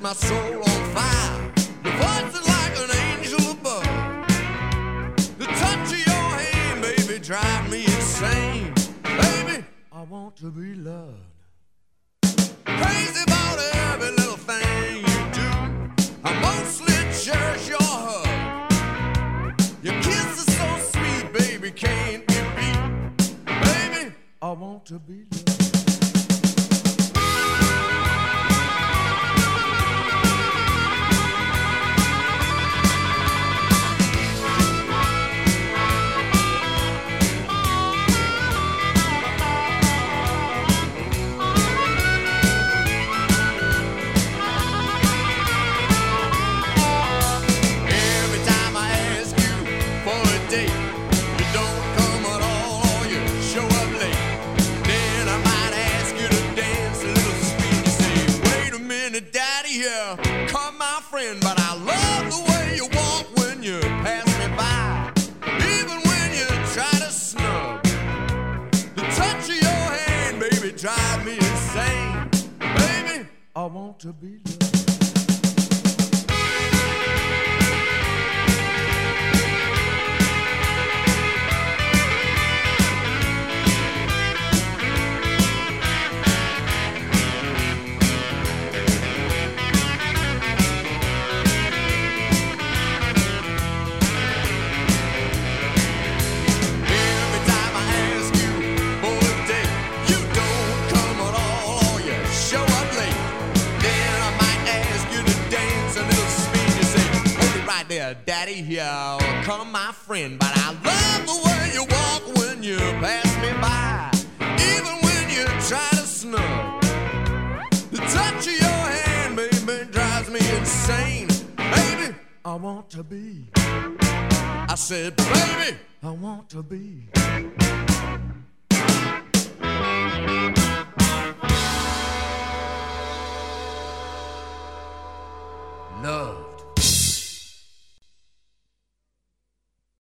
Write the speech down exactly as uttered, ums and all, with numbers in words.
my soul on fire. Your voice is like an angel above. The touch of your hand, baby, drive me insane. Baby, I want to be loved. Crazy about every little thing you do. I mostly cherish your hug. Your kiss is so sweet, baby, can't be beat. Baby, I want to be loved. But I love the way you walk when you pass me by. Even when you try to snub. The touch of your hand, baby, drive me insane. Baby, I want to be loved. Daddy, here come my friend. But I love the way you walk when you pass me by. Even when you try to snub. The touch of your hand, baby, drives me insane. Baby, I want to be. I said, baby, I want to be.